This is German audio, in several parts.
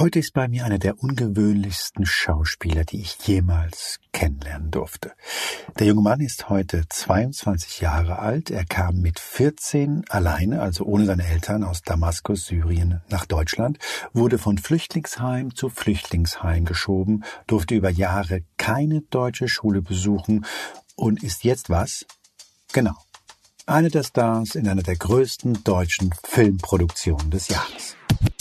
Heute ist bei mir einer der ungewöhnlichsten Schauspieler, die ich jemals kennenlernen durfte. Der junge Mann ist heute 22 Jahre alt. Er kam mit 14 alleine, also ohne seine Eltern, aus Damaskus, Syrien nach Deutschland, wurde von Flüchtlingsheim zu Flüchtlingsheim geschoben, durfte über Jahre keine deutsche Schule besuchen und ist jetzt was? Genau. Einer der Stars in einer der größten deutschen Filmproduktionen des Jahres.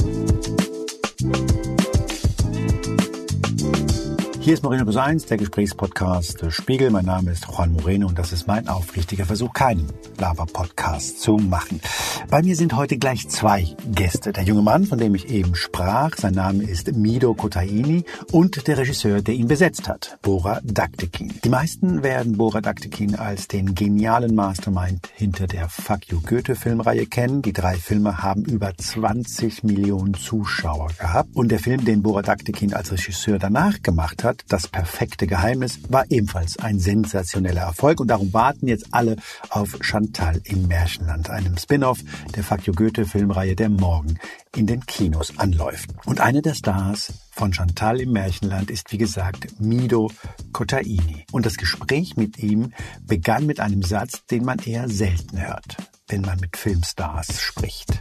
Hier ist Moreno Plus 1, der Gesprächspodcast des Spiegel. Mein Name ist Juan Moreno und das ist mein aufrichtiger Versuch, keinen Lava-Podcast zu machen. Bei mir sind heute gleich zwei Gäste. Der junge Mann, von dem ich eben sprach, sein Name ist Mido Kotaini, und der Regisseur, der ihn besetzt hat, Bora Daktekin. Die meisten werden Bora Daktekin als den genialen Mastermind hinter der Fuck You Goethe-Filmreihe kennen. Die 3 Filme haben über 20 Millionen Zuschauer gehabt. Und der Film, den Bora Daktekin als Regisseur danach gemacht hat, Das perfekte Geheimnis, war ebenfalls ein sensationeller Erfolg. Und darum warten jetzt alle auf Chantal im Märchenland, einem Spin-off der Fuck You Goethe-Filmreihe, der morgen in den Kinos anläuft. Und einer der Stars von Chantal im Märchenland ist, wie gesagt, Mido Kotaini. Und das Gespräch mit ihm begann mit einem Satz, den man eher selten hört, wenn man mit Filmstars spricht.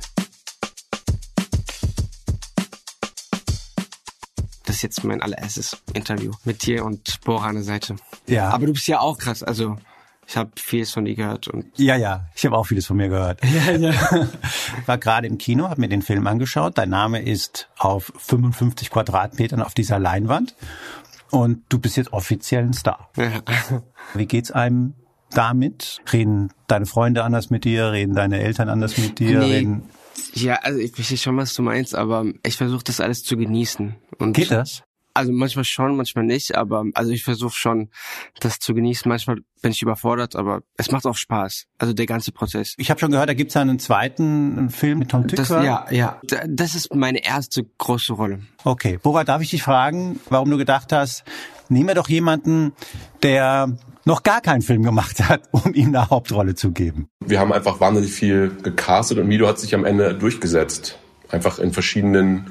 Das ist jetzt mein allererstes Interview mit dir und Bora an der Seite. Ja. Aber du bist ja auch krass, also ich habe vieles von dir gehört. Und Ja, ich habe auch vieles von mir gehört. Ja. Ich war gerade im Kino, habe mir den Film angeschaut. Dein Name ist auf 55 Quadratmetern auf dieser Leinwand und du bist jetzt offiziell ein Star. Ja. Wie geht's einem damit? Reden deine Freunde anders mit dir? Reden deine Eltern anders mit dir? Nee. Ja, also ich verstehe schon, was du meinst, aber ich versuche das alles zu genießen. Und geht das? Also manchmal schon, manchmal nicht, aber also ich versuche schon, das zu genießen. Manchmal bin ich überfordert, aber es macht auch Spaß. Also der ganze Prozess. Ich habe schon gehört, da gibt's einen zweiten Film mit Tom Tykwer. Ja. Das ist meine erste große Rolle. Okay. Bora, darf ich dich fragen, warum du gedacht hast, nehmen wir doch jemanden, der noch gar keinen Film gemacht hat, um ihm eine Hauptrolle zu geben? Wir haben einfach wahnsinnig viel gecastet und Mido hat sich am Ende durchgesetzt. Einfach in verschiedenen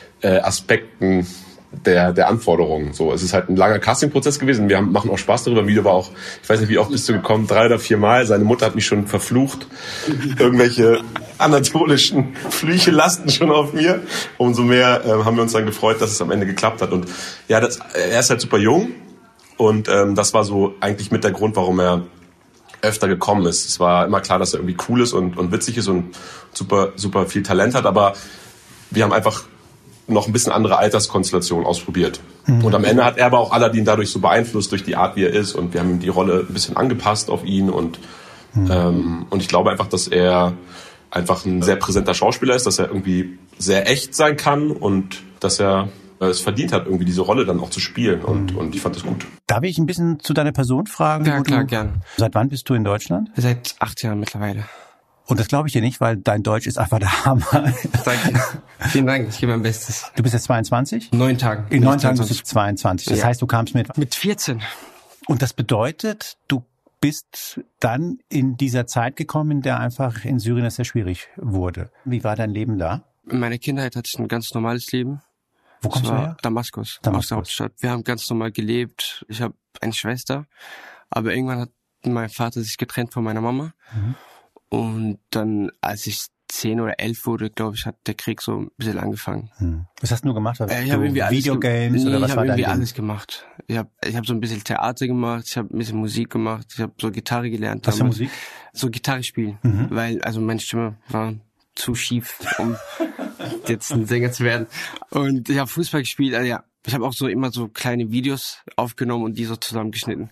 Aspekten der Anforderungen. So, es ist halt ein langer Castingprozess gewesen. Wir machen auch Spaß darüber. Mido war auch, ich weiß nicht, wie oft bist du gekommen, 3 oder 4 Mal. Seine Mutter hat mich schon verflucht. Irgendwelche anatolischen Flüche lasten schon auf mir. Umso mehr haben wir uns dann gefreut, dass es am Ende geklappt hat. Und ja, er ist halt super jung. Und das war so eigentlich mit der Grund, warum er öfter gekommen ist. Es war immer klar, dass er irgendwie cool ist und witzig ist und super, super viel Talent hat. Aber wir haben einfach noch ein bisschen andere Alterskonstellationen ausprobiert. Mhm. Und am Ende hat er aber auch Aladdin dadurch so beeinflusst durch die Art, wie er ist. Und wir haben ihm die Rolle ein bisschen angepasst auf ihn. Und ich glaube einfach, dass er einfach ein sehr präsenter Schauspieler ist, dass er irgendwie sehr echt sein kann und dass er es verdient hat, irgendwie diese Rolle dann auch zu spielen. Und ich fand das gut. Darf ich ein bisschen zu deiner Person fragen? Ja, klar, gern. Seit wann bist du in Deutschland? Seit 8 Jahren mittlerweile. Und das glaube ich dir nicht, weil dein Deutsch ist einfach der Hammer. Danke. Vielen Dank, ich gebe mein Bestes. Du bist jetzt 22? 9 Tagen. In 9 Tagen bist du 22. Das heißt, du kamst mit 14. Und das bedeutet, du bist dann in dieser Zeit gekommen, in der einfach in Syrien es sehr schwierig wurde. Wie war dein Leben da? In meiner Kindheit hatte ich ein ganz normales Leben. Wo kommst du her? Damaskus, aus der Hauptstadt. Wir haben ganz normal gelebt. Ich habe eine Schwester, aber irgendwann hat mein Vater sich getrennt von meiner Mama. Mhm. Und dann, als ich 10 oder 11 wurde, glaube ich, hat der Krieg so ein bisschen angefangen. Was hast du gemacht? Ich habe irgendwie Videogames oder was war dein Ding? Ich habe irgendwie alles gemacht. Ich hab so ein bisschen Theater gemacht, ich habe ein bisschen Musik gemacht, ich habe so Gitarre gelernt. Was für Musik? So Gitarre spielen, weil also meine Stimme war zu schief, um jetzt ein Sänger zu werden. Und ich habe Fußball gespielt, also ja. Ich habe auch so immer so kleine Videos aufgenommen und die so zusammengeschnitten.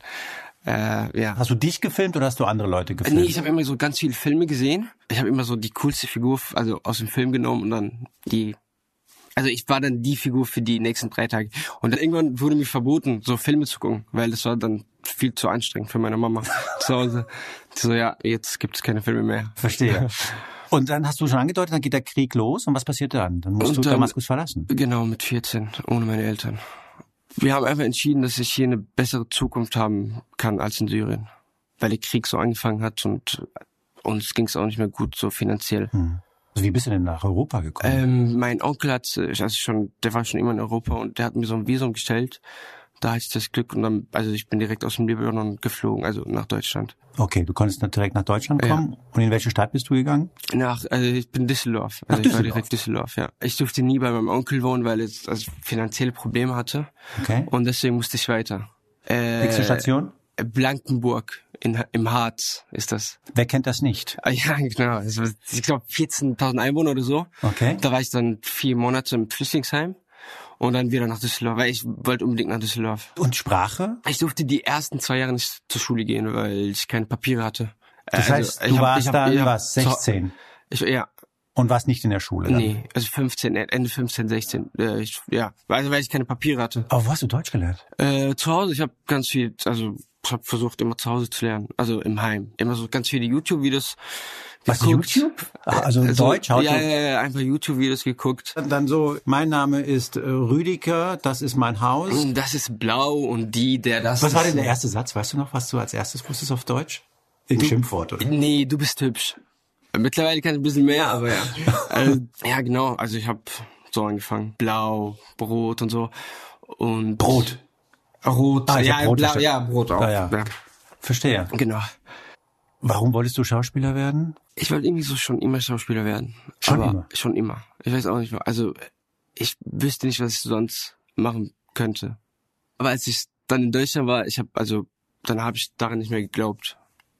Ja. Hast du dich gefilmt oder hast du andere Leute gefilmt? Nee, ich habe immer so ganz viele Filme gesehen. Ich habe immer so die coolste Figur also aus dem Film genommen und dann also ich war dann die Figur für die nächsten 3 Tage. Und dann irgendwann wurde mir verboten, so Filme zu gucken, weil das war dann viel zu anstrengend für meine Mama zu Hause. So, ja, jetzt gibt es keine Filme mehr. Verstehe. Und dann hast du schon angedeutet, dann geht der Krieg los und was passiert dann? Dann musst du Damaskus verlassen. Genau, mit 14, ohne meine Eltern. Wir haben einfach entschieden, dass ich hier eine bessere Zukunft haben kann als in Syrien. Weil der Krieg so angefangen hat und uns ging es auch nicht mehr gut, so finanziell. Also wie bist du denn nach Europa gekommen? Mein Onkel der war schon immer in Europa und der hat mir so ein Visum gestellt. Da hatte ich das Glück und dann, also ich bin direkt aus dem Libanon geflogen, also nach Deutschland. Okay, du konntest direkt nach Deutschland kommen. Ja. Und in welche Stadt bist du gegangen? Also ich bin Düsseldorf. Also ich war direkt Düsseldorf, ja. Ich durfte nie bei meinem Onkel wohnen, weil ich finanzielle Probleme hatte. Okay. Und deswegen musste ich weiter. Nächste Station? Blankenburg im Harz ist das. Wer kennt das nicht? Ja, genau. Also ich glaube 14.000 Einwohner oder so. Okay. Da war ich dann 4 Monate im Flüchtlingsheim. Und dann wieder nach Düsseldorf, weil ich wollte unbedingt nach Düsseldorf. Und Sprache? Ich durfte die ersten 2 Jahre nicht zur Schule gehen, weil ich keine Papiere hatte. Das heißt, du warst dann 16? Ja. Und warst nicht in der Schule dann? Nee, also Ende 15, 16. Also weil ich keine Papiere hatte. Aber wo hast du Deutsch gelernt? Zu Hause, ich habe ganz viel, also ich habe versucht immer zu Hause zu lernen, also im Heim. Immer so ganz viele YouTube-Videos. Was, YouTube? Also Deutsch? Ja, einfach YouTube-Videos geguckt. Dann so, mein Name ist Rüdiger, das ist mein Haus. Das ist blau und das Was war denn der erste Satz? Weißt du noch, was du als erstes wusstest auf Deutsch? Ein Schimpfwort, oder? Nee, du bist hübsch. Mittlerweile kann ich ein bisschen mehr, aber ja. Ja, genau. Also ich habe so angefangen. Blau, Brot und so. Und Brot? Rot. Ja, Brot, blau, ja, Brot auch. Ja. Verstehe. Genau. Warum wolltest du Schauspieler werden? Ich wollte irgendwie so schon immer Schauspieler werden. Schon immer. Ich weiß auch nicht, also ich wüsste nicht, was ich sonst machen könnte. Aber als ich dann in Deutschland war, dann habe ich daran nicht mehr geglaubt.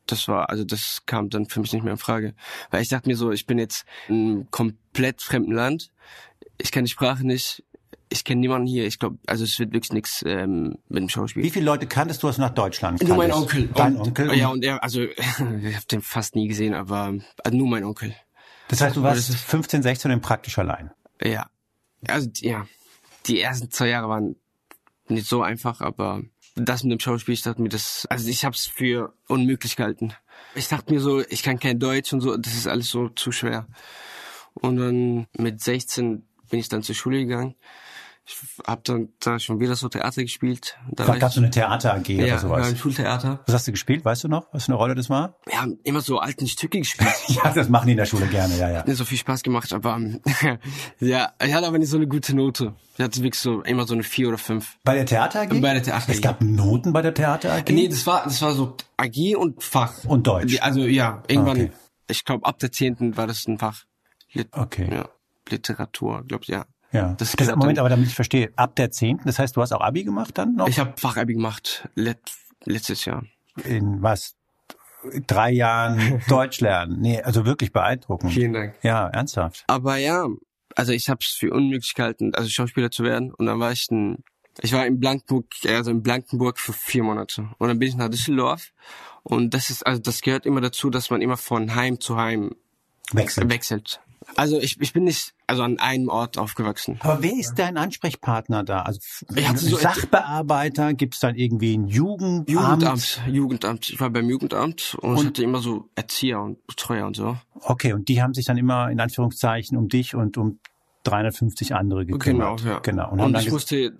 Das kam dann für mich nicht mehr in Frage. Weil ich dachte mir so, ich bin jetzt in einem komplett fremden Land. Ich kenne die Sprache nicht. Ich kenne niemanden hier. Ich glaube, also es wird wirklich nichts mit dem Schauspiel. Wie viele Leute kanntest du, als du nach Deutschland kamst? Nur mein Onkel. Dein Onkel? Ja, und ich habe den fast nie gesehen, aber nur mein Onkel. Das heißt, du warst 15, 16 und praktisch allein? Ja. Also, ja. Die ersten 2 Jahre waren nicht so einfach, aber das mit dem Schauspiel, ich dachte mir, ich habe es für unmöglich gehalten. Ich dachte mir so, ich kann kein Deutsch und so, das ist alles so zu schwer. Und dann mit 16 bin ich dann zur Schule gegangen. Ich habe dann da schon wieder so Theater gespielt. Gab's so eine Theater-AG oder sowas? Ja, ein Schultheater. Was hast du gespielt? Weißt du noch, was für eine Rolle das war? Wir haben immer so alten Stücke gespielt. Ja, das machen die in der Schule gerne, ja. Hat mir so viel Spaß gemacht, aber ja, ich hatte aber nicht so eine gute Note. Ich hatte wirklich so immer so eine 4 oder 5. Bei der Theater AG? Bei der Theater AG. Es gab Noten bei der Theater AG? Nee, das war so AG und Fach. Und Deutsch? Also ja, irgendwann, Ich glaube ab der 10. war das ein Fach. Okay. Ja, Literatur, glaube ich, ja. Ja, Moment, aber damit ich verstehe, ab der 10., das heißt, du hast auch Abi gemacht dann noch? Ich habe Fachabi gemacht, letztes Jahr. In was? 3 Jahren Deutsch lernen? Nee, also wirklich beeindruckend. Vielen Dank. Ja, ernsthaft. Aber ja, also ich habe es für unmöglich gehalten, also Schauspieler zu werden. Und dann war ich war in Blankenburg für 4 Monate. Und dann bin ich nach Düsseldorf. Und das gehört immer dazu, dass man immer von Heim zu Heim wechselt. Also ich bin nicht an einem Ort aufgewachsen. Aber wer ist dein Ansprechpartner da? Also Sachbearbeiter? Gibt es dann irgendwie ein Jugendamt? Jugendamt. Ich war beim Jugendamt und ich hatte immer so Erzieher und Betreuer und so. Okay, und die haben sich dann immer in Anführungszeichen um dich und um 350 andere gekümmert. Genau, ja. Genau. Und ich musste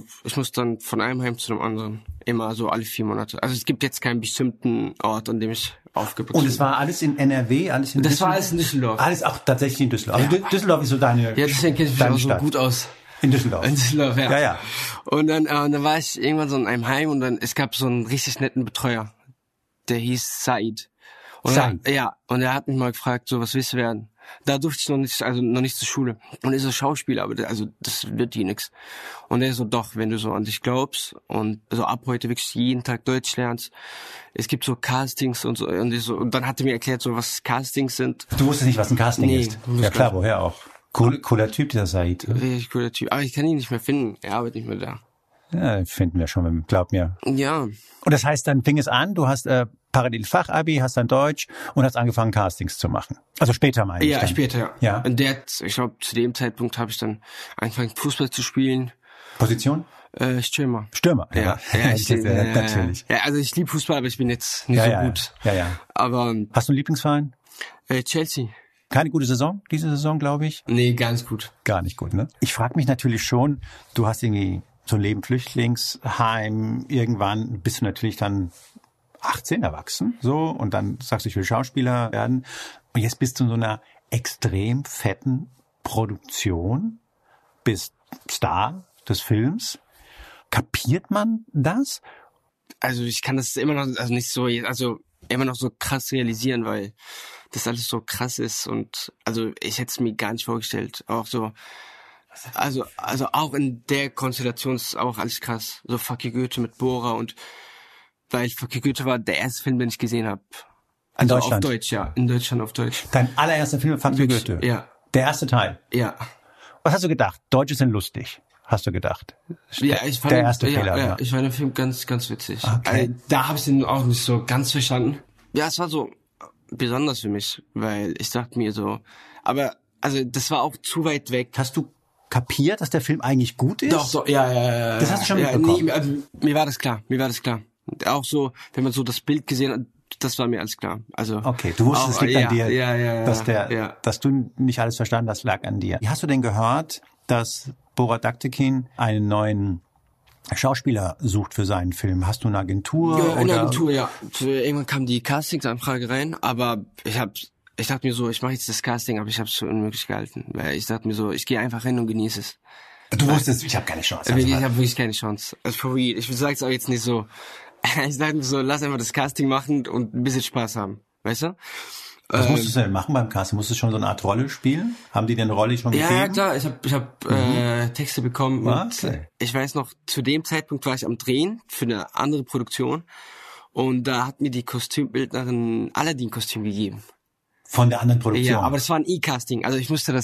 dann von einem Heim zu dem anderen. Immer so alle 4 Monate. Also es gibt jetzt keinen bestimmten Ort, an dem ich aufgewachsen bin. Und es war alles in NRW? Das war alles in Düsseldorf. Alles auch tatsächlich in Düsseldorf. Ja. Also Düsseldorf ist so deine Stadt. Ja, deswegen kenne ich mich auch so gut aus. In Düsseldorf? In Düsseldorf, ja. Ja. Und dann war ich irgendwann so in einem Heim und dann, es gab so einen richtig netten Betreuer. Der hieß Said. Und er hat mich mal gefragt, so, was willst du werden? Da durfte ich noch nicht zur Schule. Und er ist so Schauspieler, aber das wird hier nix. Und er so, doch, wenn du so an dich glaubst und so ab heute wirklich jeden Tag Deutsch lernst. Es gibt so Castings und so. Und dann hat er mir erklärt, so was Castings sind. Du wusstest nicht, was ein Casting ist? Ja klar, woher auch? Cooler Typ, dieser Said. Richtig cooler Typ. Aber ich kann ihn nicht mehr finden. Er arbeitet nicht mehr da. Ja, finden wir schon, glaub mir. Ja. Und das heißt, dann fing es an, du hast parallel Fachabi, hast dann Deutsch und hast angefangen, Castings zu machen. Also später meine ich dann. Ja, später, ja. Und ich glaube, zu dem Zeitpunkt habe ich dann angefangen, Fußball zu spielen. Position? Stürmer. Stürmer, ja. Natürlich. Ja, also ich liebe Fußball, aber ich bin jetzt nicht so gut. Ja. Aber hast du einen Lieblingsverein? Chelsea. Keine gute Saison, diese Saison, glaube ich? Nee, ganz gut. Gar nicht gut, ne? Ich frage mich natürlich schon, du hast irgendwie so ein Leben Flüchtlingsheim, irgendwann bist du natürlich dann 18 erwachsen, so, und dann sagst du, ich will Schauspieler werden. Und jetzt bist du in so einer extrem fetten Produktion, bist Star des Films. Kapiert man das? Also ich kann das immer noch, also nicht so, also immer noch so krass realisieren, weil das alles so krass ist und also ich hätte es mir gar nicht vorgestellt. Auch so, also auch in der Konstellation ist auch alles krass. So Fuck you Goethe mit Bora und weil Fuck you Goethe war der erste Film, den ich gesehen habe. Also in Deutschland? Auf Deutsch, ja. In Deutschland auf Deutsch. Dein allererster Film, Fuck you Goethe? Ja. Der erste Teil? Ja. Was hast du gedacht? Deutsche sind lustig, hast du gedacht? Ja, ich fand der erste Fehler. Ja, ich fand den Film ganz, ganz witzig. Okay. Da habe ich den auch nicht so ganz verstanden. Ja, es war so besonders für mich, weil ich dachte mir so, aber also das war auch zu weit weg. Hast du kapiert, dass der Film eigentlich gut ist? Doch, ja. Das hast du schon mitbekommen? Nee, also, mir war das klar. Auch so, wenn man so das Bild gesehen hat, das war mir alles klar. Also okay, du wusstest, es liegt an dir, dass du nicht alles verstanden hast, lag an dir. Wie hast du denn gehört, dass Borat Aktekin einen neuen Schauspieler sucht für seinen Film? Hast du eine Agentur? Ja, eine Agentur, ja. Irgendwann kam die Castingsanfrage rein, aber ich dachte mir so, ich mache jetzt das Casting, aber ich habe es für unmöglich gehalten. Weil ich dachte mir so, ich gehe einfach hin und genieße es. Du wusstest, ich habe keine Chance. Ich habe wirklich keine Chance. Also for real. Ich sage es auch jetzt nicht so. Ich dachte mir so, lass einfach das Casting machen und ein bisschen Spaß haben. Weißt du? Was musstest du denn machen beim Casting? Musstest du schon so eine Art Rolle spielen? Haben die denn eine Rolle schon gegeben? Ja, klar. Ich hab Texte bekommen. Okay. Und ich weiß noch, zu dem Zeitpunkt war ich am Drehen für eine andere Produktion. Und da hat mir die Kostümbildnerin Aladdin-Kostüm gegeben. Von der anderen Produktion? Ja, aber das war ein E-Casting. Also ich musste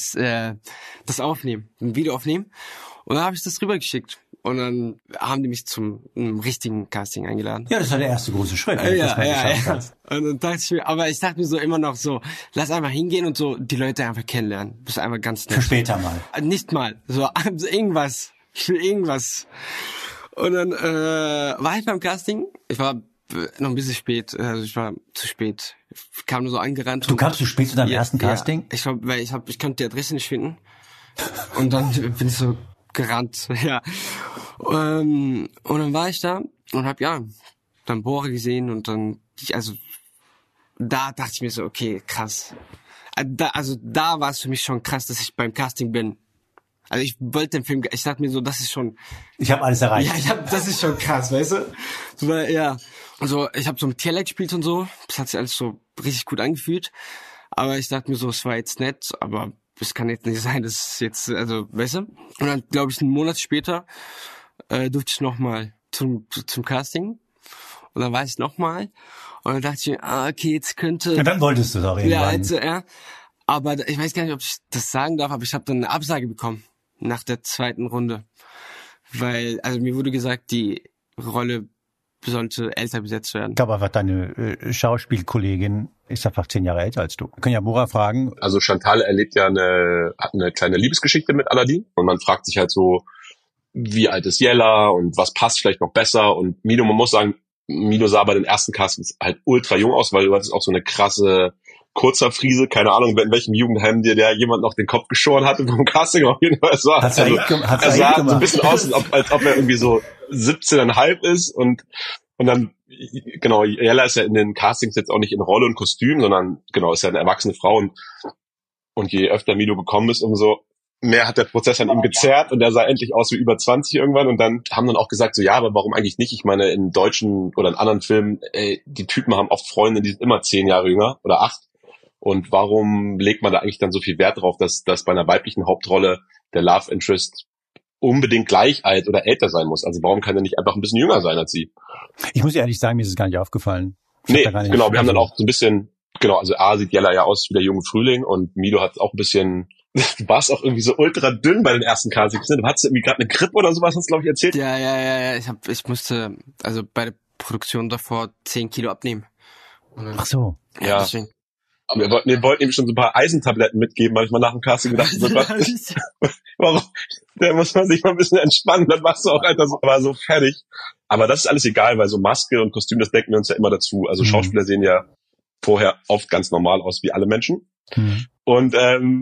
das aufnehmen, ein Video aufnehmen. Und dann habe ich das rübergeschickt. Und dann haben die mich zum richtigen Casting eingeladen. Ja, das war der erste große Schritt. Ja. Und dann dachte ich mir so immer noch so, lass einfach hingehen und so die Leute einfach kennenlernen. Das ist einfach ganz nett. Für später mal. Nicht mal. So irgendwas. Ich will irgendwas. Und dann war ich beim Casting. Ich war noch ein bisschen spät. Also ich war zu spät. Ich kam nur so angerannt. Du kamst zu spät zu deinem ersten Casting? Ja, ich konnte die Adresse nicht finden. Und dann bin ich so gerannt, ja. Und dann war ich da und hab dann Bora gesehen und dann, da dachte ich mir so, okay, krass. Da war es für mich schon krass, dass ich beim Casting bin. Also ich wollte den Film, ich dachte mir so, das ist schon... Ich habe alles erreicht. Ja, das ist schon krass, weißt du? So, ja. Also ich habe so mit Tierlight gespielt und so, das hat sich alles so richtig gut angefühlt. Aber ich dachte mir so, es war jetzt nett, aber es kann jetzt nicht sein, dass es jetzt, also, weißt du? Und dann, glaube ich, einen Monat später durfte ich nochmal zum Casting. Und dann war ich nochmal. Und dann dachte ich mir, okay, jetzt könnte... Ja, dann wolltest du es auch irgendwann. Ja. Aber ich weiß gar nicht, ob ich das sagen darf, aber ich habe dann eine Absage bekommen nach der zweiten Runde. Weil, also mir wurde gesagt, die Rolle sollte älter besetzt werden. Ich glaube einfach, deine Schauspielkollegin ist einfach 10 Jahre älter als du. Wir können ja Bora fragen. Also Chantal erlebt ja hat eine kleine Liebesgeschichte mit Aladdin und man fragt sich halt so, wie alt ist Jella und was passt vielleicht noch besser und Mido, man muss sagen, Mido sah bei den ersten Castings halt ultra jung aus, weil du hattest auch so eine krasse kurzer Friese, keine Ahnung, in welchem Jugendheim dir der jemand noch den Kopf geschoren hatte vom Casting auf jeden Fall. Er sah so ein bisschen aus, als ob er irgendwie so 17,5 ist und dann, genau, Jella ist ja in den Castings jetzt auch nicht in Rolle und Kostüm, sondern, genau, ist ja eine erwachsene Frau und je öfter Mido gekommen ist, umso mehr hat der Prozess an ihm gezerrt und er sah endlich aus wie über 20 irgendwann und dann haben dann auch gesagt so, ja, aber warum eigentlich nicht? Ich meine, in deutschen oder in anderen Filmen, die Typen haben oft Freunde, die sind immer 10 Jahre jünger oder 8 und warum legt man da eigentlich dann so viel Wert drauf, dass bei einer weiblichen Hauptrolle der Love Interest unbedingt gleich alt oder älter sein muss? Also warum kann er nicht einfach ein bisschen jünger sein als sie? Ich muss ehrlich sagen, mir ist es gar nicht aufgefallen. Nee, genau, wir haben dann auch so ein bisschen, genau, also A sieht Jella ja aus wie der junge Frühling und Mido hat auch ein bisschen, du warst auch irgendwie so ultra dünn bei den ersten Castings, du hattest irgendwie gerade eine Grippe oder sowas, hast du, glaube ich, erzählt? Ja, ich musste, also bei der Produktion davor 10 Kilo abnehmen. Ach so. Ja. Deswegen. Aber wir wollten ihm schon so ein paar Eisentabletten mitgeben, weil ich mal nach dem Casting gedacht habe, warum? Da muss man sich mal ein bisschen entspannen, dann warst du auch einfach war so fertig. Aber das ist alles egal, weil so Maske und Kostüm, das decken wir uns ja immer dazu. Also Schauspieler sehen ja vorher oft ganz normal aus wie alle Menschen. Und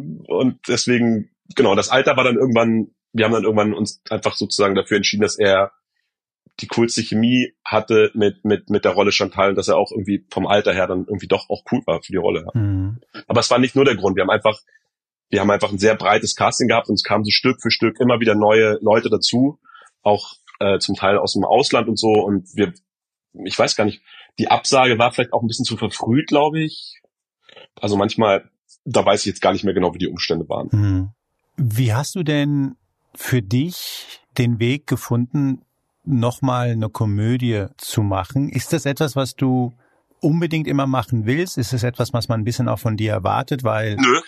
deswegen, genau, das Alter war dann irgendwann, wir haben dann irgendwann uns einfach sozusagen dafür entschieden, dass er die coolste Chemie hatte mit der Rolle Chantal und dass er auch irgendwie vom Alter her dann irgendwie doch auch cool war für die Rolle. Ja. Mhm. Aber es war nicht nur der Grund. Wir haben einfach ein sehr breites Casting gehabt und es kamen so Stück für Stück immer wieder neue Leute dazu, auch zum Teil aus dem Ausland und so. Und ich weiß gar nicht, die Absage war vielleicht auch ein bisschen zu verfrüht, glaube ich. Also manchmal, da weiß ich jetzt gar nicht mehr genau, wie die Umstände waren. Mhm. Wie hast du denn für dich den Weg gefunden, nochmal eine Komödie zu machen? Ist das etwas, was du unbedingt immer machen willst? Ist es etwas, was man ein bisschen auch von dir erwartet? Weil Nö,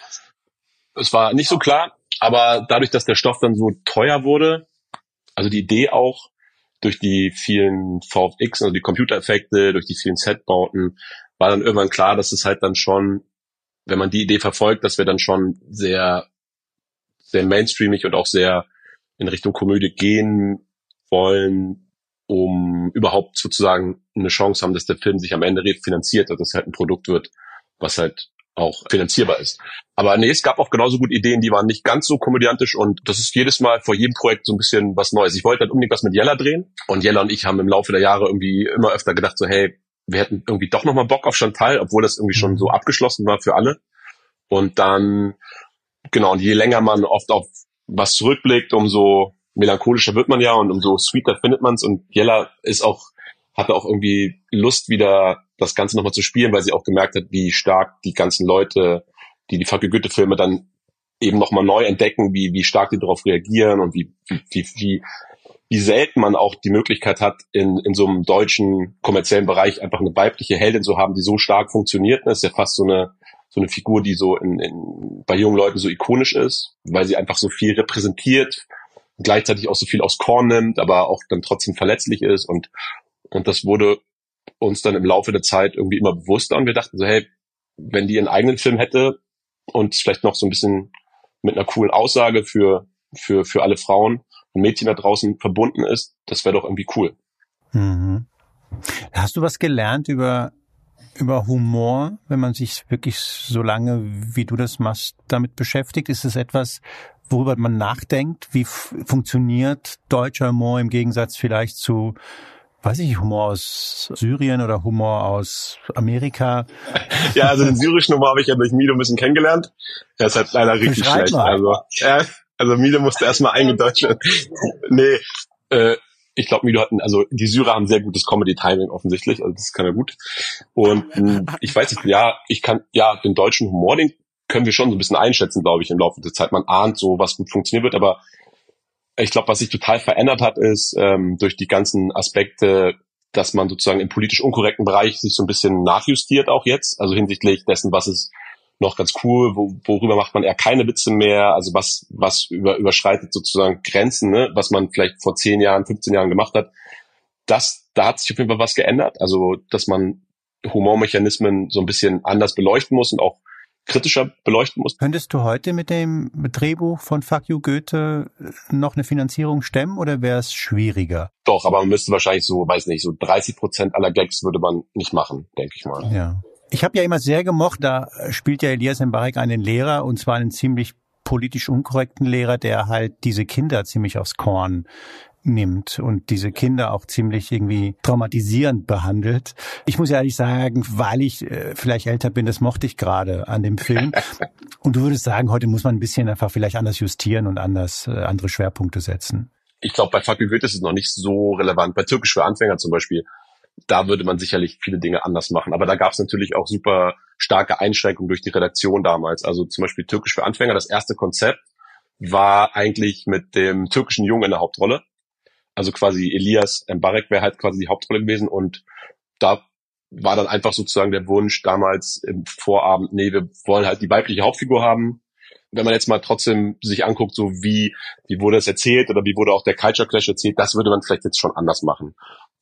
es war nicht so klar, aber dadurch, dass der Stoff dann so teuer wurde, also die Idee auch, durch die vielen VFX, also die Computereffekte, durch die vielen Setbauten, war dann irgendwann klar, dass es halt dann schon, wenn man die Idee verfolgt, dass wir dann schon sehr, sehr mainstreamig und auch sehr in Richtung Komödie gehen wollen, um überhaupt sozusagen eine Chance haben, dass der Film sich am Ende refinanziert, also dass es halt ein Produkt wird, was halt auch finanzierbar ist. Aber nee, es gab auch genauso gut Ideen, die waren nicht ganz so komödiantisch und das ist jedes Mal vor jedem Projekt so ein bisschen was Neues. Ich wollte halt unbedingt was mit Jella drehen und Jella und ich haben im Laufe der Jahre irgendwie immer öfter gedacht so, hey, wir hätten irgendwie doch nochmal Bock auf Chantal, obwohl das irgendwie schon so abgeschlossen war für alle. Und dann, genau, und je länger man oft auf was zurückblickt, umso melancholischer wird man ja und umso sweeter findet man's und Jella hatte auch irgendwie Lust, wieder das Ganze nochmal zu spielen, weil sie auch gemerkt hat, wie stark die ganzen Leute, die Fuck You Goethe-Filme dann eben nochmal neu entdecken, wie stark die darauf reagieren und wie selten man auch die Möglichkeit hat, in so einem deutschen kommerziellen Bereich einfach eine weibliche Heldin zu haben, die so stark funktioniert. Das ist ja fast so eine Figur, die so bei jungen Leuten so ikonisch ist, weil sie einfach so viel repräsentiert, gleichzeitig auch so viel aus Korn nimmt, aber auch dann trotzdem verletzlich ist und das wurde uns dann im Laufe der Zeit irgendwie immer bewusster und wir dachten so, hey, wenn die einen eigenen Film hätte und vielleicht noch so ein bisschen mit einer coolen Aussage für alle Frauen und Mädchen da draußen verbunden ist, das wäre doch irgendwie cool. Mhm. Hast du was gelernt über Humor, wenn man sich wirklich so lange, wie du das machst, damit beschäftigt? Ist es etwas, worüber man nachdenkt? Wie funktioniert deutscher Humor im Gegensatz vielleicht zu, weiß ich nicht, Humor aus Syrien oder Humor aus Amerika? Ja, also den syrischen Humor habe ich ja durch Mido ein bisschen kennengelernt. Er ist halt leider richtig schlecht. Also Mido musste erstmal eingedeutscht werden. Nee, ich glaube, Mido also die Syrer haben sehr gutes Comedy-Timing offensichtlich, also das kann er gut. Und ich weiß nicht, den deutschen Humor, den können wir schon so ein bisschen einschätzen, glaube ich, im Laufe der Zeit. Man ahnt so, was gut funktionieren wird, aber ich glaube, was sich total verändert hat, ist durch die ganzen Aspekte, dass man sozusagen im politisch unkorrekten Bereich sich so ein bisschen nachjustiert auch jetzt, also hinsichtlich dessen, was ist noch ganz cool, worüber macht man eher keine Witze mehr, also was überschreitet sozusagen Grenzen, ne, was man vielleicht vor 10 Jahren, 15 Jahren gemacht hat. Da hat sich auf jeden Fall was geändert, also dass man Humormechanismen so ein bisschen anders beleuchten muss und auch kritischer beleuchten muss. Könntest du heute mit dem Drehbuch von Fuck You Goethe noch eine Finanzierung stemmen oder wäre es schwieriger? Doch, aber man müsste wahrscheinlich so 30% aller Gags würde man nicht machen, denke ich mal. Ja. Ich habe ja immer sehr gemocht, da spielt ja Elias Mbarek einen Lehrer und zwar einen ziemlich politisch unkorrekten Lehrer, der halt diese Kinder ziemlich aufs Korn nimmt und diese Kinder auch ziemlich irgendwie traumatisierend behandelt. Ich muss ja ehrlich sagen, weil ich vielleicht älter bin, das mochte ich gerade an dem Film. Und du würdest sagen, heute muss man ein bisschen einfach vielleicht anders justieren und andere Schwerpunkte setzen. Ich glaube, bei Fuck You Goethe ist es noch nicht so relevant. Bei Türkisch für Anfänger zum Beispiel, da würde man sicherlich viele Dinge anders machen. Aber da gab es natürlich auch super starke Einschränkungen durch die Redaktion damals. Also zum Beispiel Türkisch für Anfänger, das erste Konzept war eigentlich mit dem türkischen Jungen in der Hauptrolle. Also quasi Elias Mbarek wäre halt quasi die Hauptrolle gewesen und da war dann einfach sozusagen der Wunsch damals im Vorabend, nee, wir wollen halt die weibliche Hauptfigur haben. Wenn man jetzt mal trotzdem sich anguckt, so wie wurde es erzählt oder wie wurde auch der Culture Clash erzählt, das würde man vielleicht jetzt schon anders machen.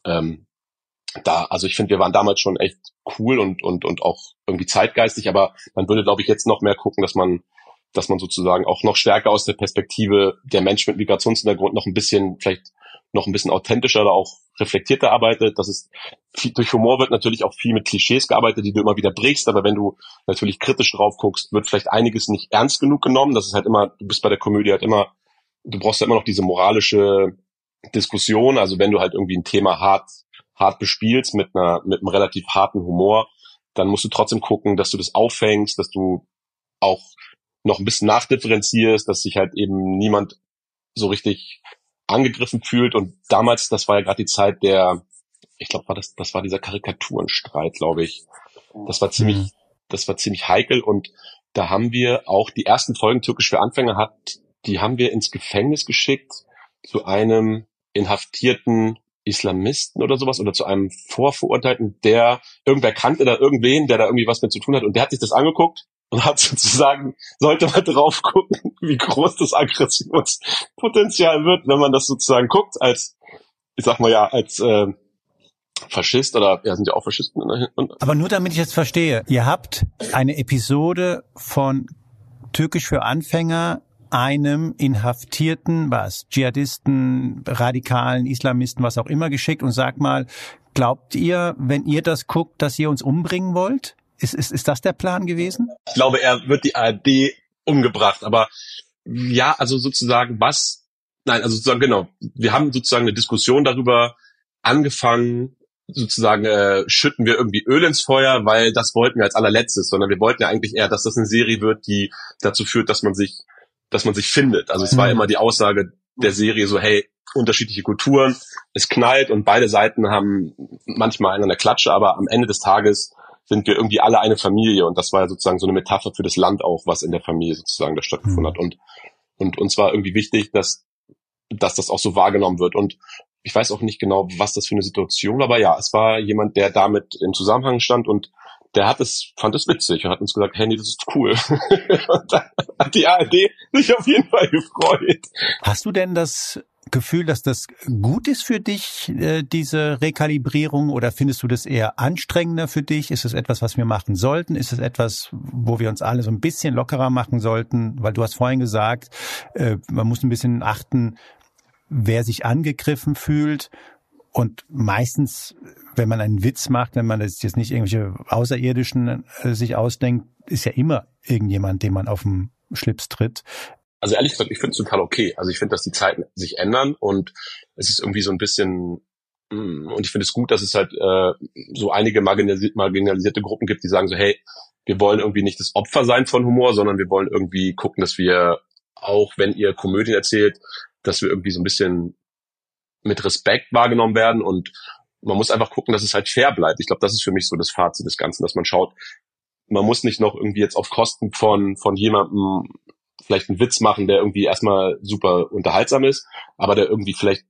Also ich finde, wir waren damals schon echt cool und auch irgendwie zeitgeistig, aber man würde, glaube ich, jetzt noch mehr gucken, dass man sozusagen auch noch stärker aus der Perspektive der Menschen mit Migrationshintergrund noch ein bisschen authentischer oder auch reflektierter arbeitet. Durch Humor wird natürlich auch viel mit Klischees gearbeitet, die du immer wieder brichst, aber wenn du natürlich kritisch drauf guckst, wird vielleicht einiges nicht ernst genug genommen. Das ist halt immer, du bist bei der Komödie halt immer, du brauchst ja immer noch diese moralische Diskussion. Also wenn du halt irgendwie ein Thema hart bespielst mit einem relativ harten Humor, dann musst du trotzdem gucken, dass du das auffängst, dass du auch noch ein bisschen nachdifferenzierst, dass sich halt eben niemand so richtig angegriffen fühlt. Und damals, das war ja gerade die Zeit ich glaube, das war dieser Karikaturenstreit, glaube ich. Das war ziemlich heikel, und da haben wir auch die ersten Folgen Türkisch für Anfänger die haben wir ins Gefängnis geschickt zu einem inhaftierten Islamisten oder sowas oder zu einem Vorverurteilten, irgendwer kannte da irgendwen, der da irgendwie was mit zu tun hat, und der hat sich das angeguckt und hat sozusagen, sollte mal drauf gucken, wie groß das Aggressionspotenzial wird, wenn man das sozusagen guckt, als Faschist, oder ja, sind ja auch Faschisten. Aber nur damit ich jetzt verstehe, ihr habt eine Episode von Türkisch für Anfänger einem inhaftierten, Dschihadisten, Radikalen, Islamisten, was auch immer geschickt, und sagt mal, glaubt ihr, wenn ihr das guckt, dass ihr uns umbringen wollt? Ist das der Plan gewesen? Ich glaube, er wird die ARD umgebracht, aber ja, also sozusagen genau. Wir haben sozusagen eine Diskussion darüber angefangen, sozusagen schütten wir irgendwie Öl ins Feuer, weil das wollten wir als allerletztes, sondern wir wollten ja eigentlich eher, dass das eine Serie wird, die dazu führt, dass man sich findet. Also es war immer die Aussage der Serie so, hey, unterschiedliche Kulturen, es knallt und beide Seiten haben manchmal einen an der Klatsche, aber am Ende des Tages sind wir irgendwie alle eine Familie, und das war ja sozusagen so eine Metapher für das Land auch, was in der Familie sozusagen da stattgefunden hat, und uns war irgendwie wichtig, dass das auch so wahrgenommen wird, und ich weiß auch nicht genau, was das für eine Situation war, aber ja, es war jemand, der damit im Zusammenhang stand, und der fand es witzig und hat uns gesagt, hey, nee, das ist cool. Und dann hat die ARD sich auf jeden Fall gefreut. Hast du denn das Gefühl, dass das gut ist für dich, diese Rekalibrierung, oder findest du das eher anstrengender für dich? Ist es etwas, was wir machen sollten? Ist es etwas, wo wir uns alle so ein bisschen lockerer machen sollten? Weil du hast vorhin gesagt, man muss ein bisschen achten, wer sich angegriffen fühlt. Und meistens, wenn man einen Witz macht, wenn man das jetzt nicht irgendwelche Außerirdischen sich ausdenkt, ist ja immer irgendjemand, dem man auf den Schlips tritt. Also ehrlich gesagt, ich finde es total okay. Also ich finde, dass die Zeiten sich ändern, und es ist irgendwie so ein bisschen, und ich finde es gut, dass es halt so einige marginalisierte Gruppen gibt, die sagen so, hey, wir wollen irgendwie nicht das Opfer sein von Humor, sondern wir wollen irgendwie gucken, dass wir, auch wenn ihr Komödien erzählt, dass wir irgendwie so ein bisschen mit Respekt wahrgenommen werden, und man muss einfach gucken, dass es halt fair bleibt. Ich glaube, das ist für mich so das Fazit des Ganzen, dass man schaut, man muss nicht noch irgendwie jetzt auf Kosten von jemandem vielleicht einen Witz machen, der irgendwie erstmal super unterhaltsam ist, aber der irgendwie vielleicht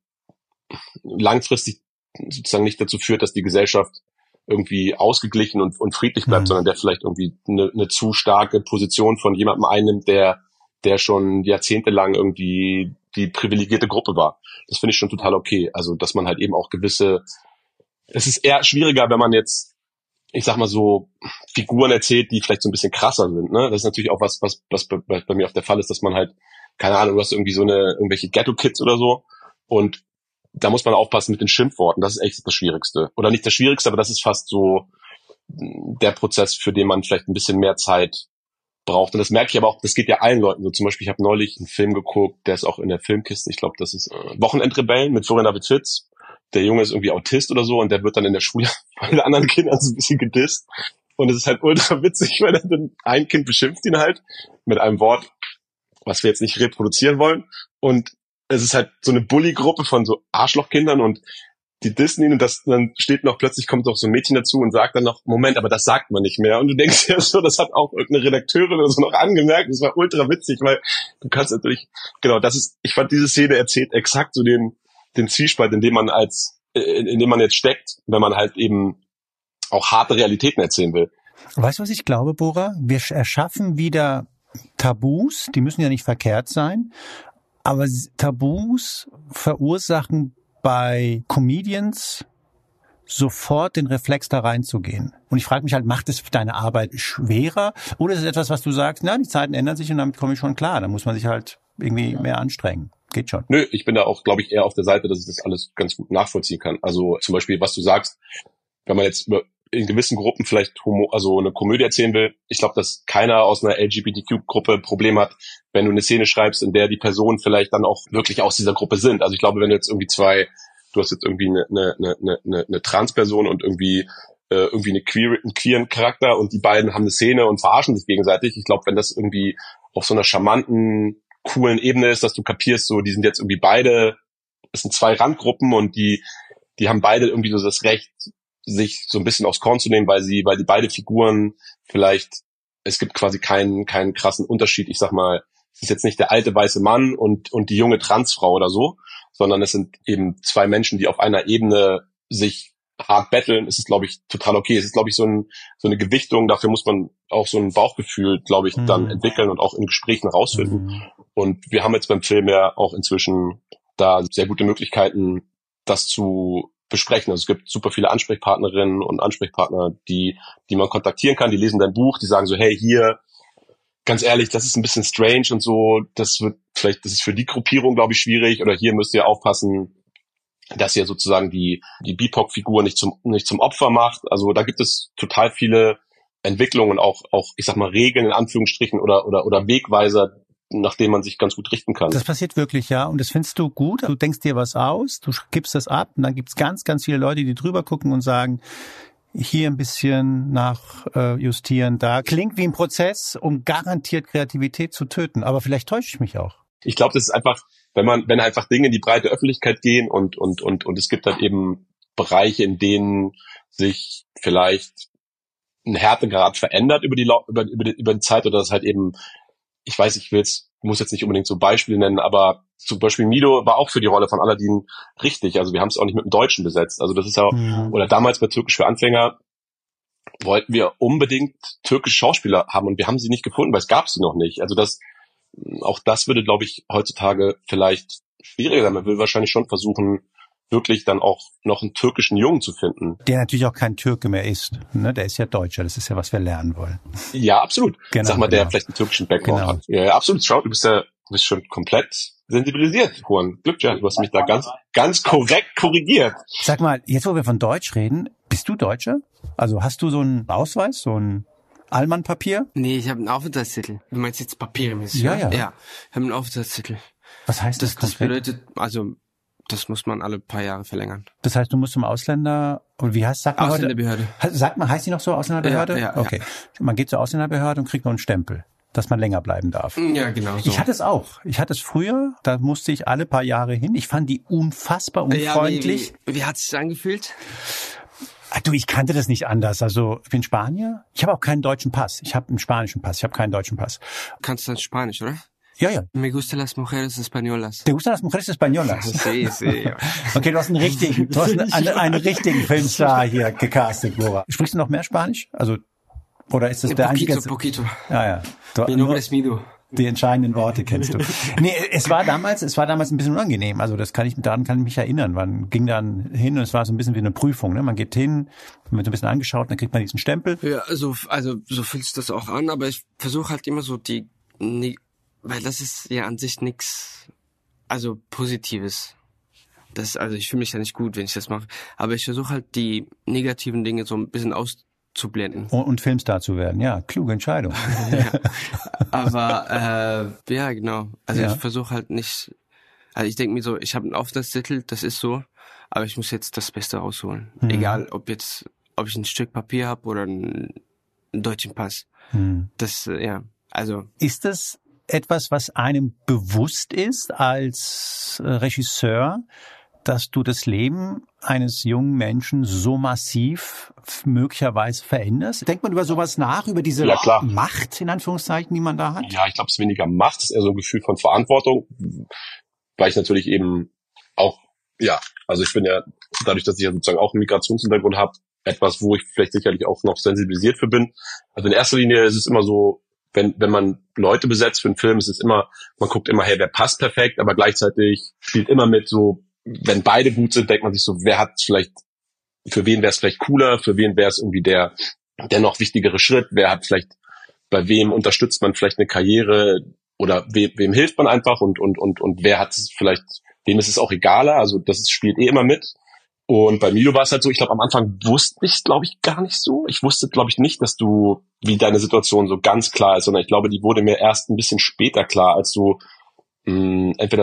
langfristig sozusagen nicht dazu führt, dass die Gesellschaft irgendwie ausgeglichen und friedlich bleibt, sondern der vielleicht irgendwie eine zu starke Position von jemandem einnimmt, der schon jahrzehntelang irgendwie die privilegierte Gruppe war. Das finde ich schon total okay. Also, dass man halt eben auch es ist eher schwieriger, wenn man jetzt, ich sag mal so, Figuren erzählt, die vielleicht so ein bisschen krasser sind, ne? Das ist natürlich auch was bei mir auf der Fall ist, dass man halt, keine Ahnung, du hast irgendwie irgendwelche Ghetto-Kids oder so, und da muss man aufpassen mit den Schimpfworten. Das ist echt das Schwierigste. Oder nicht das Schwierigste, aber das ist fast so der Prozess, für den man vielleicht ein bisschen mehr Zeit braucht. Und das merke ich aber auch, das geht ja allen Leuten so. Zum Beispiel, ich habe neulich einen Film geguckt, der ist auch in der Filmkiste, ich glaube, das ist Wochenendrebellen mit Florian David Fitz. Der Junge ist irgendwie Autist oder so, und der wird dann in der Schule von den anderen Kindern so ein bisschen gedisst. Und es ist halt ultra witzig, weil dann ein Kind beschimpft ihn halt mit einem Wort, was wir jetzt nicht reproduzieren wollen. Und es ist halt so eine Bully-Gruppe von so Arschlochkindern, und die dissen ihn, und dann kommt noch so ein Mädchen dazu und sagt dann noch, Moment, aber das sagt man nicht mehr. Und du denkst ja so, das hat auch irgendeine Redakteurin oder so noch angemerkt. Das war ultra witzig, weil du kannst natürlich, genau, ich fand, diese Szene erzählt exakt so den Zwiespalt, in dem man jetzt steckt, wenn man halt eben auch harte Realitäten erzählen will. Weißt du, was ich glaube, Bora? Wir erschaffen wieder Tabus, die müssen ja nicht verkehrt sein, aber Tabus verursachen bei Comedians sofort den Reflex, da reinzugehen. Und ich frage mich halt, macht es deine Arbeit schwerer, oder ist es etwas, was du sagst, na, die Zeiten ändern sich und damit komme ich schon klar, da muss man sich halt irgendwie mehr anstrengen. Geht schon. Nö, ich bin da auch, glaube ich, eher auf der Seite, dass ich das alles ganz gut nachvollziehen kann. Also zum Beispiel, was du sagst, wenn man jetzt in gewissen Gruppen vielleicht also eine Komödie erzählen will. Ich glaube, dass keiner aus einer LGBTQ-Gruppe Problem hat, wenn du eine Szene schreibst, in der die Personen vielleicht dann auch wirklich aus dieser Gruppe sind. Also ich glaube, wenn du jetzt irgendwie du hast jetzt irgendwie eine Transperson und irgendwie einen queeren Charakter und die beiden haben eine Szene und verarschen sich gegenseitig. Ich glaube, wenn das irgendwie auf so einer charmanten, coolen Ebene ist, dass du kapierst, so, die sind jetzt irgendwie beide, es sind zwei Randgruppen und die haben beide irgendwie so das Recht, sich so ein bisschen aufs Korn zu nehmen, weil die beide Figuren vielleicht, es gibt quasi keinen krassen Unterschied. Ich sag mal, es ist jetzt nicht der alte weiße Mann und die junge Transfrau oder so, sondern es sind eben zwei Menschen, die auf einer Ebene sich hart battlen. Es ist, glaube ich, total okay. Es ist, glaube ich, so eine Gewichtung. Dafür muss man auch so ein Bauchgefühl, glaube ich, dann entwickeln und auch in Gesprächen rausfinden. Und wir haben jetzt beim Film ja auch inzwischen da sehr gute Möglichkeiten, das zu besprechen. Also es gibt super viele Ansprechpartnerinnen und Ansprechpartner, die man kontaktieren kann. Die lesen dein Buch, die sagen so, hey, hier, ganz ehrlich, das ist ein bisschen strange und so, das ist für die Gruppierung, glaube ich, schwierig, oder hier müsst ihr aufpassen, dass ihr sozusagen die BIPOC-Figur nicht zum Opfer macht. Also da gibt es total viele Entwicklungen, auch, ich sag mal, Regeln in Anführungsstrichen oder Wegweiser, nach denen man sich ganz gut richten kann. Das passiert wirklich, ja. Und das findest du gut. Du denkst dir was aus, du gibst das ab und dann gibt's ganz, ganz viele Leute, die drüber gucken und sagen, hier ein bisschen nachjustieren, da klingt wie ein Prozess, um garantiert Kreativität zu töten. Aber vielleicht täusche ich mich auch. Ich glaube, das ist einfach, wenn einfach Dinge in die breite Öffentlichkeit gehen und es gibt halt eben Bereiche, in denen sich vielleicht ein Härtegrad verändert über die Zeit, oder das halt eben, ich weiß, muss jetzt nicht unbedingt so Beispiele nennen, aber zum Beispiel Mido war auch für die Rolle von Aladdin richtig. Also wir haben es auch nicht mit dem Deutschen besetzt. Also das ist ja, oder damals bei Türkisch für Anfänger wollten wir unbedingt türkische Schauspieler haben und wir haben sie nicht gefunden, weil es gab sie noch nicht. Also auch das würde, glaube ich, heutzutage vielleicht schwieriger sein. Man will wahrscheinlich schon versuchen, wirklich dann auch noch einen türkischen Jungen zu finden. Der natürlich auch kein Türke mehr ist. Ne? Der ist ja Deutscher. Das ist ja, was wir lernen wollen. Ja, absolut. Genau, Sag mal, der vielleicht einen türkischen Background hat. Ja, absolut. Schau, du bist schon komplett sensibilisiert, Juan. Glück, ja. Du hast mich da ganz korrekt korrigiert. Sag mal, jetzt wo wir von Deutsch reden, bist du Deutscher? Also hast du so einen Ausweis, so ein Allmann-Papier? Nee, ich habe einen Aufenthaltstitel. Du meinst jetzt papiermäßig? Ja. Ja, ich habe einen Aufenthaltstitel. Was heißt das konkret? Das bedeutet, also das muss man alle paar Jahre verlängern. Das heißt, du musst zum Ausländer, und wie heißt, sagt man Ausländerbehörde. Heißt die noch so, Ausländerbehörde? Ja. Okay. Man geht zur Ausländerbehörde und kriegt noch einen Stempel, dass man länger bleiben darf. Ja, genau so. Ich hatte es auch. Ich hatte es früher, da musste ich alle paar Jahre hin. Ich fand die unfassbar unfreundlich. Ja, wie hat es sich angefühlt? Du, ich kannte das nicht anders. Also, ich bin Spanier. Ich habe auch keinen deutschen Pass. Ich habe einen spanischen Pass. Ich habe keinen deutschen Pass. Kannst du dann Spanisch, oder? Ja. Me gustan las mujeres españolas. ¿Te gustan las mujeres españolas? Sí. Okay, du hast einen richtigen Filmstar hier gecastet, Nora. Sprichst du noch mehr Spanisch? Also, oder ist das der einzige? Poquito. Ja. Mi nombre es Mido. Die entscheidenden Worte kennst du. Nee, es war damals ein bisschen unangenehm. Also daran kann ich mich erinnern. Man ging dann hin und es war so ein bisschen wie eine Prüfung. Ne? Man geht hin, wird so ein bisschen angeschaut, dann kriegt man diesen Stempel. Ja, also so fühlt sich das auch an, aber ich versuche halt immer so weil das ist ja an sich nichts, also Positives. Also ich fühle mich ja nicht gut, wenn ich das mache. Aber ich versuche halt die negativen Dinge so ein bisschen auszublenden. Und Filmstar zu werden, ja, kluge Entscheidung. Ja. Aber ja, genau. Also ich versuche halt nicht, also ich denke mir so, ich habe einen Aufenthaltstitel, das ist so, aber ich muss jetzt das Beste rausholen. Egal, ob ich ein Stück Papier habe oder einen deutschen Pass. Das, also. Ist das etwas, was einem bewusst ist als Regisseur, dass du das Leben eines jungen Menschen so massiv möglicherweise veränderst? Denkt man über sowas nach, über diese Macht, in Anführungszeichen, die man da hat? Ja, ich glaube, es ist weniger Macht, es ist eher so ein Gefühl von Verantwortung, weil ich natürlich eben auch, also ich bin ja, dadurch, dass ich ja sozusagen auch einen Migrationshintergrund habe, etwas, wo ich vielleicht sicherlich auch noch sensibilisiert für bin. Also in erster Linie ist es immer so, wenn man Leute besetzt für einen Film, ist es immer, man guckt immer, hey, wer passt perfekt, aber gleichzeitig spielt immer mit so, wenn beide gut sind, denkt man sich so, für wen wäre es vielleicht cooler, für wen wäre es irgendwie der noch wichtigere Schritt, bei wem unterstützt man vielleicht eine Karriere oder wem hilft man einfach und wer hat es vielleicht, wem ist es auch egaler, also das spielt immer mit. Und bei Milo war es halt so, ich glaube, am Anfang wusste ich, glaube ich, gar nicht so. Ich wusste, glaube ich, nicht, wie deine Situation so ganz klar ist, sondern ich glaube, die wurde mir erst ein bisschen später klar, als du entweder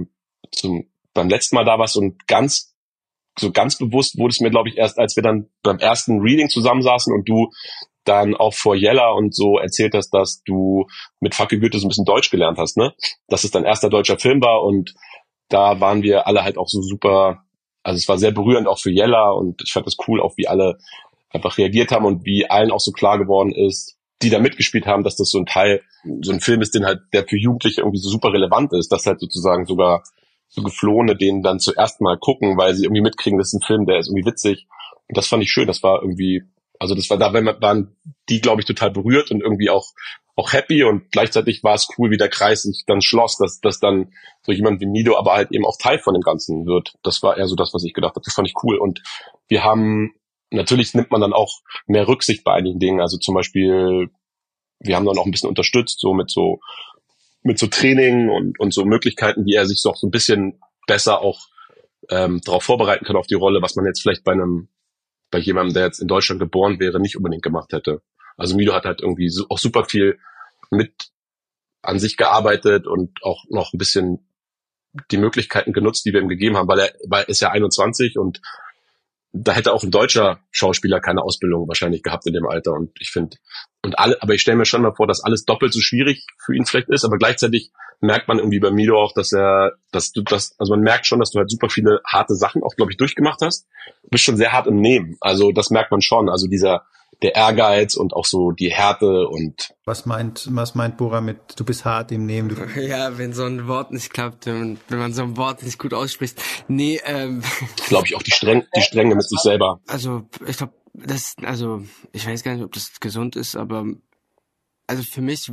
beim letzten Mal da warst und ganz bewusst wurde es mir, glaube ich, erst, als wir dann beim ersten Reading zusammensaßen und du dann auch vor Jella und so erzählt hast, dass du mit Fuck Goethe so ein bisschen Deutsch gelernt hast, ne? Dass es dein erster deutscher Film war und da waren wir alle halt auch so super, also es war sehr berührend auch für Jella und ich fand das cool auch, wie alle einfach reagiert haben und wie allen auch so klar geworden ist, die da mitgespielt haben, dass das so ein Film ist, der für Jugendliche irgendwie so super relevant ist, dass halt sozusagen sogar so Geflohene den dann zuerst mal gucken, weil sie irgendwie mitkriegen, das ist ein Film, der ist irgendwie witzig. Und das fand ich schön. Das war irgendwie, also das war da, waren die, glaube ich, total berührt und irgendwie auch happy und gleichzeitig war es cool, wie der Kreis sich dann schloss, dass dann so jemand wie Mido aber halt eben auch Teil von dem Ganzen wird. Das war eher so das, was ich gedacht habe. Das fand ich cool. Und natürlich nimmt man dann auch mehr Rücksicht bei einigen Dingen. Also zum Beispiel, wir haben dann auch ein bisschen unterstützt, so mit so Training und so Möglichkeiten, wie er sich so ein bisschen besser auch darauf vorbereiten kann auf die Rolle, was man jetzt vielleicht bei jemandem, der jetzt in Deutschland geboren wäre, nicht unbedingt gemacht hätte. Also Mido hat halt irgendwie auch super viel mit an sich gearbeitet und auch noch ein bisschen die Möglichkeiten genutzt, die wir ihm gegeben haben, weil er ist ja 21 und da hätte auch ein deutscher Schauspieler keine Ausbildung wahrscheinlich gehabt in dem Alter. Und ich finde, aber ich stelle mir schon mal vor, dass alles doppelt so schwierig für ihn vielleicht ist, aber gleichzeitig merkt man irgendwie bei Mido auch, also man merkt schon, dass du halt super viele harte Sachen auch, glaube ich, durchgemacht hast. Du bist schon sehr hart im Nehmen. Also das merkt man schon. Also der Ehrgeiz und auch so die Härte und. Was meint Bora mit, du bist hart im Nehmen? Ja, wenn so ein Wort nicht klappt, wenn man so ein Wort nicht gut ausspricht. Nee, glaube ich auch die Strenge mit sich selber. Also, ich glaube, ich weiß gar nicht, ob das gesund ist, aber, also für mich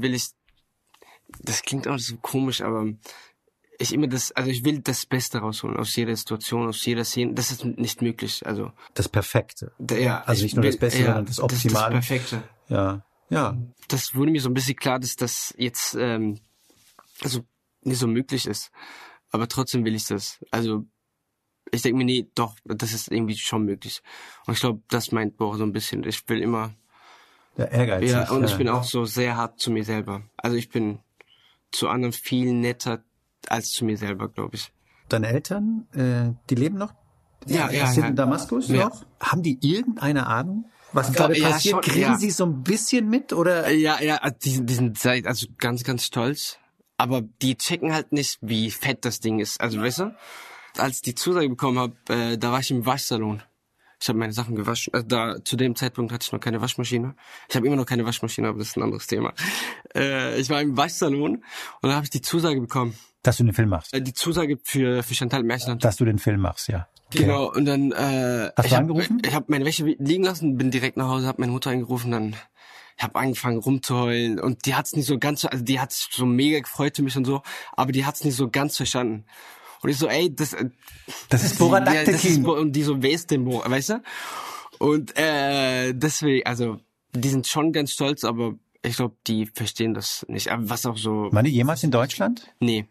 das klingt auch so komisch, aber ich will das Beste rausholen aus jeder Situation, aus jeder Szene. Das ist nicht möglich, also. Das Perfekte. Ja. Also nicht nur das Beste, sondern das Optimale. Das Perfekte. Ja. Das wurde mir so ein bisschen klar, dass das jetzt, also nicht so möglich ist. Aber trotzdem will ich das. Also, ich denke mir, nee, doch, das ist irgendwie schon möglich. Und ich glaube, das meint Bora so ein bisschen. Ich will immer. Der Ehrgeiz. Ja, und ich bin auch so sehr hart zu mir selber. Also ich bin zu anderen viel netter als zu mir selber, glaube ich. Deine Eltern, die leben noch? Ja. Sind in Damaskus noch? Haben die irgendeine Ahnung, was gerade passiert? Schon, Kriegen sie so ein bisschen mit, oder? Ja, die sind also ganz, ganz stolz. Aber die checken halt nicht, wie fett das Ding ist. Also, weißt du? Als ich die Zusage bekommen habe, da war ich im Waschsalon. Ich habe meine Sachen gewaschen. Zu dem Zeitpunkt hatte ich noch keine Waschmaschine. Ich habe immer noch keine Waschmaschine, aber das ist ein anderes Thema. Ich war im Waschsalon und da habe ich die Zusage bekommen. Dass du den Film machst? Die Zusage für Chantal Märchenland. Dass du den Film machst, ja. Okay. Genau, und dann Hast du angerufen? Ich habe meine Wäsche liegen lassen, bin direkt nach Hause, habe meine Mutter angerufen, dann habe angefangen rumzuheulen und die hat's nicht so ganz, also die hat's so mega gefreut für mich und so, aber die hat's nicht so ganz verstanden. Und ich so, ey, das ist Bora Daktekin. Und die so, wer ist denn Bora, weißt du? Und deswegen, also die sind schon ganz stolz, aber ich glaube, die verstehen das nicht. Aber was auch so. Waren die jemals in Deutschland? Nee.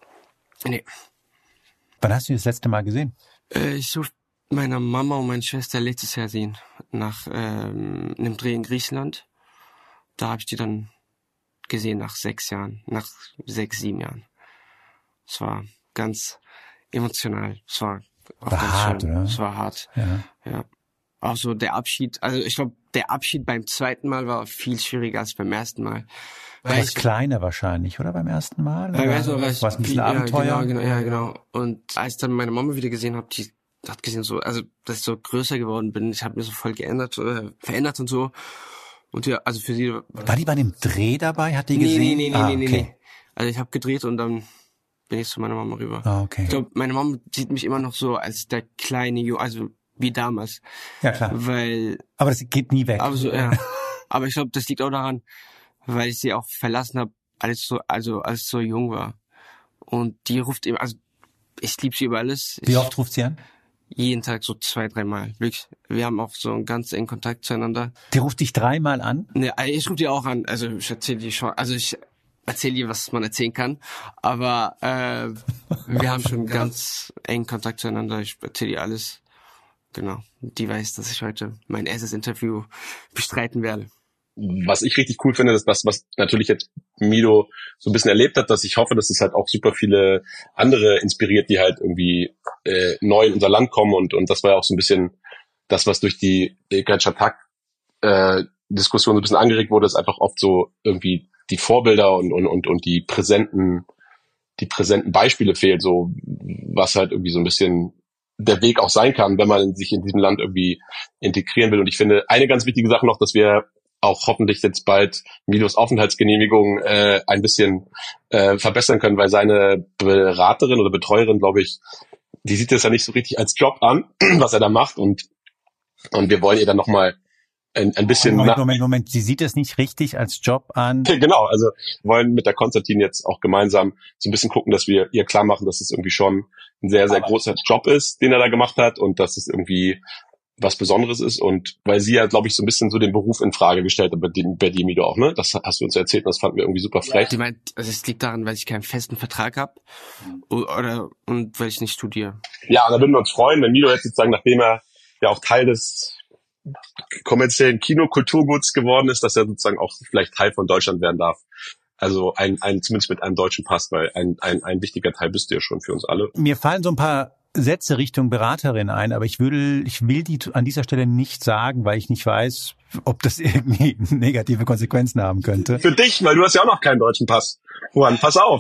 Wann hast du die das letzte Mal gesehen? Ich durfte meine Mama und meine Schwester letztes Jahr sehen, nach einem Dreh in Griechenland. Da habe ich die dann gesehen nach 6, 7 Jahren. Es war ganz emotional. Es war auch war ganz hart, schön. oder? Es war hart. Ja. Auch so der Abschied. Also ich glaube, der Abschied beim zweiten Mal war viel schwieriger als beim ersten Mal. Du warst kleiner wahrscheinlich, oder beim ersten Mal? Oder? War ein bisschen Abenteuer? Genau. Und als ich dann meine Mama wieder gesehen habe, die hat gesehen so, also dass ich so größer geworden bin. Ich habe mir so voll verändert und so. Und ja, also für sie. War die bei dem Dreh dabei? Hat die gesehen? Nee. Also ich habe gedreht und dann bin ich zu meiner Mama rüber. Okay. Ich glaube, meine Mama sieht mich immer noch so als der kleine Junge, also wie damals. Ja, klar. Aber das geht nie weg. Aber so, ja. Aber ich glaube, das liegt auch daran, weil ich sie auch verlassen habe, als ich so jung war. Und die ruft immer, also ich liebe sie über alles. Wie oft ruft sie an? Jeden Tag so 2, 3 Mal. Wirklich. Wir haben auch so einen ganz engen Kontakt zueinander. Die ruft dich 3 Mal an? Ne, ich rufe die auch an. Also ich erzähle dir schon, was man erzählen kann. Aber wir haben schon ganz engen Kontakt zueinander. Ich erzähle dir alles. genau. Die weiß, dass ich heute mein erstes Interview bestreiten werde. Was ich richtig cool finde, ist das, was natürlich jetzt Mido so ein bisschen erlebt hat, dass ich hoffe, dass es halt auch super viele andere inspiriert, die halt irgendwie neu in unser Land kommen und das war ja auch so ein bisschen das, was durch die Chatak Diskussion so ein bisschen angeregt wurde, ist einfach oft so irgendwie die Vorbilder und die präsenten Beispiele fehlt, so was halt irgendwie so ein bisschen der Weg auch sein kann, wenn man sich in diesem Land irgendwie integrieren will. Und ich finde eine ganz wichtige Sache noch, dass wir auch hoffentlich jetzt bald Midos Aufenthaltsgenehmigung ein bisschen verbessern können, weil seine Beraterin oder Betreuerin, glaube ich, die sieht das ja nicht so richtig als Job an, was er da macht und wir wollen ihr dann nochmal ein bisschen... Moment, sie sieht es nicht richtig als Job an? Genau, also wir wollen mit der Konstantin jetzt auch gemeinsam so ein bisschen gucken, dass wir ihr klar machen, dass es irgendwie schon ein sehr, sehr großer Job ist, den er da gemacht hat und dass es irgendwie was Besonderes ist und weil sie ja, glaube ich, so ein bisschen so den Beruf in Frage gestellt hat bei dir, Mido, auch, ne? Das hast du uns erzählt und das fanden wir irgendwie super frech. Die meint, also es liegt daran, weil ich keinen festen Vertrag habe und weil ich nicht studiere. Ja, und da würden wir uns freuen, wenn Mido jetzt sozusagen, nachdem er ja auch Teil des kommerziellen Kinokulturguts geworden ist, dass er sozusagen auch vielleicht Teil von Deutschland werden darf. Also zumindest mit einem deutschen Pass, weil ein wichtiger Teil bist du ja schon für uns alle. Mir fallen so ein paar Sätze Richtung Beraterin ein, aber ich will die an dieser Stelle nicht sagen, weil ich nicht weiß, ob das irgendwie negative Konsequenzen haben könnte. Für dich, weil du hast ja auch noch keinen deutschen Pass. Juan, pass auf.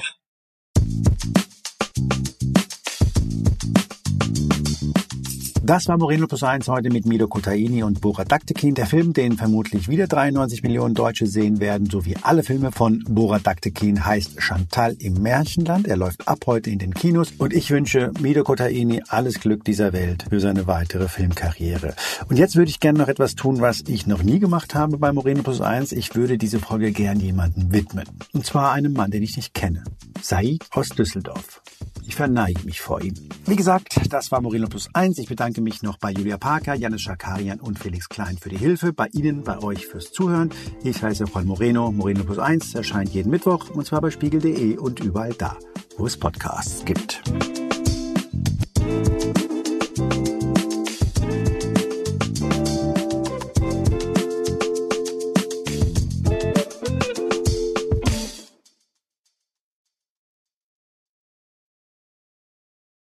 Das war Moreno Plus 1 heute mit Mido Kutaini und Borat Daktekin. Der Film, den vermutlich wieder 93 Millionen Deutsche sehen werden, so wie alle Filme von Borat Daktekin, heißt Chantal im Märchenland. Er läuft ab heute in den Kinos und ich wünsche Mido Kutaini alles Glück dieser Welt für seine weitere Filmkarriere. Und jetzt würde ich gerne noch etwas tun, was ich noch nie gemacht habe bei Moreno Plus 1. Ich würde diese Folge gern jemandem widmen. Und zwar einem Mann, den ich nicht kenne. Said aus Düsseldorf. Ich verneige mich vor ihm. Wie gesagt, das war Moreno Plus 1. Ich bedanke mich noch bei Julia Parker, Janis Schakarian und Felix Klein für die Hilfe, bei Ihnen, bei euch fürs Zuhören. Ich heiße Juan Moreno. Moreno Plus 1 erscheint jeden Mittwoch und zwar bei spiegel.de und überall da, wo es Podcasts gibt.